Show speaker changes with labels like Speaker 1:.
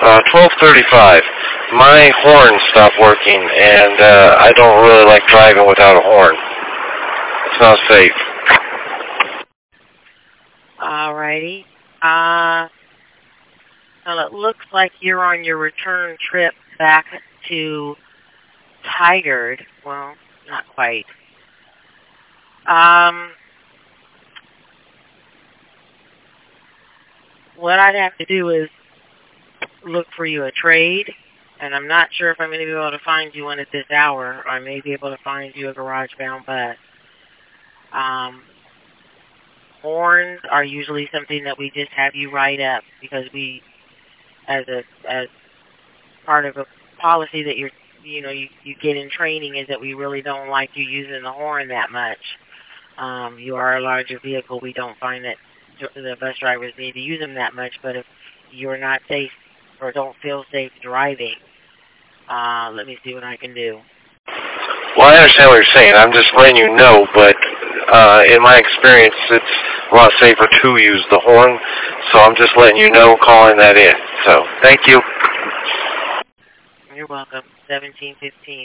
Speaker 1: 12:35. My horn stopped working, and I don't really like driving without a horn. It's not safe.
Speaker 2: Alrighty. Well, it looks like you're on your return trip back to Tigard. Well, not quite. What I'd have to do is look for you a trade, and I'm not sure if I'm going to be able to find you one at this hour. I may be able to find you a garage-bound bus. Horns are usually something that we just have you write up because we, as part of a policy that you get in training, is that we really don't like you using the horn that much. You are a larger vehicle. We don't find that the bus drivers need to use them that much, but if you're not safe or don't feel safe driving, let me see what I can do.
Speaker 1: Well, I understand what you're saying. I'm just letting you know, but in my experience, it's a lot safer to use the horn, so I'm just letting you know, calling that in. So, thank you.
Speaker 2: You're welcome. 1715.